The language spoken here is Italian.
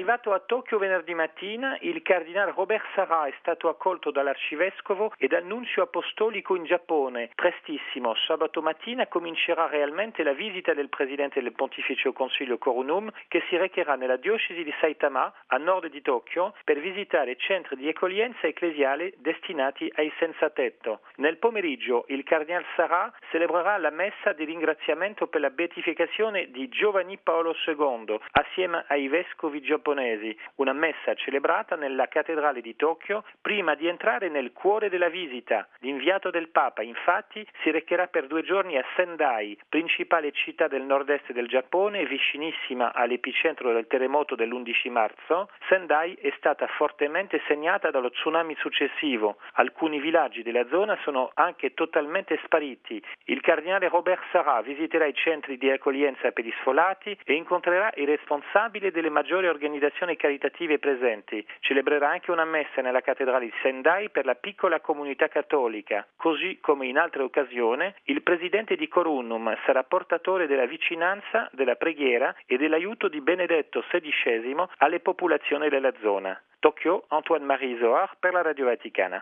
Arrivato a Tokyo venerdì mattina, il cardinale Robert Sarah è stato accolto dall'arcivescovo e dal nunzio apostolico in Giappone. Prestissimo, sabato mattina comincerà realmente la visita del presidente del Pontificio Consiglio Corunum, che si recherà nella diocesi di Saitama, a nord di Tokyo, per visitare centri di accoglienza ecclesiale destinati ai senza tetto. Nel pomeriggio il cardinale Sarah celebrerà la messa di ringraziamento per la beatificazione di Giovanni Paolo II assieme ai vescovi giapponesi, una messa celebrata nella cattedrale di Tokyo prima di entrare nel cuore della visita. L'inviato del Papa, infatti, si recherà per 2 giorni a Sendai, principale città del nord-est del Giappone, vicinissima all'epicentro del terremoto dell'11 marzo. Sendai è stata fortemente segnata dallo tsunami successivo. Alcuni villaggi della zona sono anche totalmente spariti. Il cardinale Robert Sarah visiterà i centri di accoglienza per gli sfollati e incontrerà i responsabili delle maggiori organizzazioni caritative presenti. Celebrerà anche una messa nella cattedrale di Sendai per la piccola comunità cattolica. Così come in altre occasioni, il presidente di Corunum sarà portatore della vicinanza, della preghiera e dell'aiuto di Benedetto XVI alle popolazioni della zona. Tokyo, Antoine-Marie Zohar per la Radio Vaticana.